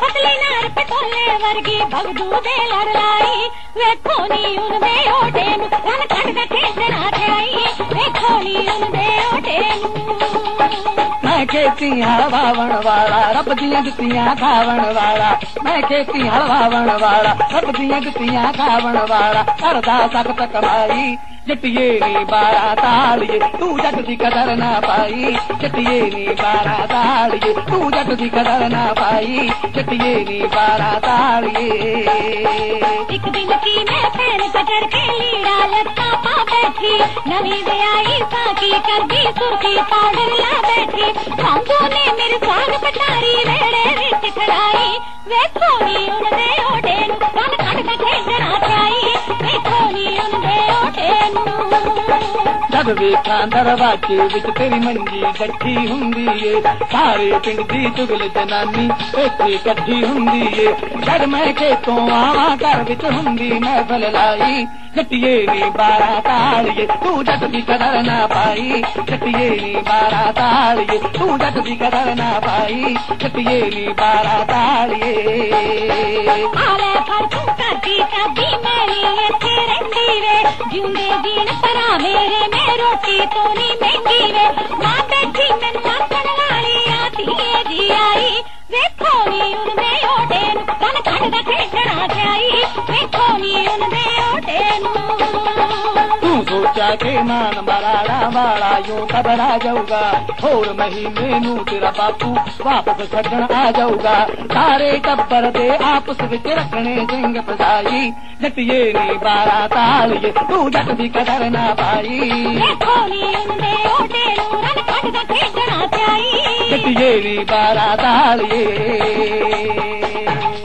पतली नार पटोले वर्गी भगदू दे लड़ लाई वेखो नी उनदे ओटे नु रन खंड दे खेडना ते आई वेखो नी उनदे ओटे नु मैं खेती हलवा वन वाला रब दियां जुतियां खावन वाला मैं खेती हलवा वन वाला रब दियां जुतियां खावन वाला करदा सख्त कमाई जटिए नी 12 तालिए तू जट दी कदर ना पाई जटिए नी 12 तालिए तू जट दी कदर ना पाई जटिए नी 12 तालिए एक दिन की मैं पैर पकड़ के लीड़ा लत्ता पा बैठी नवी ब्याई साकी कर दी सुर्खी पाउडर ला बैठी सांबो ने मेरे स्वाग पटारी वेड़े विच खड़ाई वेखो नी उनदे ओटे नु रन खंड दा खेडना चाई वेखो नी उनदे ओटे जब वेखा दरवाजे विच तेरी मंजी गठी हुंदी ए सारे पिंड दी चुगल जनानी इत्थे कट्ठी हुंदी ए जद मैं खेतों आवा घर विच हुंदी महफल लाई जटिए नी 12 तालिए तू जट दी कदर ना पाई जटिए नी 12 तालिए तू जट दी कदर ना पाई जटिए नी 12 तालिए आले पर तू करदी कभी मेरी इत्थे रहिंदी वे जिंदे दिन परा मेरे में रोटी तो नहीं महंगी वे मां बैठी मैनू आखण वाली आती जी आई वेखो नी उनदे ओटे नु रन खंड दा खेडना ते आई वेखो नी उनदे ओटे नु तू सोचा के मान मराड़ा वाला यूं घबरा जाऊगा और महीने नू तेरा बापू वापस छड्डण आ जाऊगा सारे टब्बर दे आपस विच रखने जिंग फसाई जटिए नी 12 तालिए तू जट दी कदर ना पाई देखो नी उनदे ओटे नु रन खंड दा खेडना ते आई जटिए नी 12 तालिए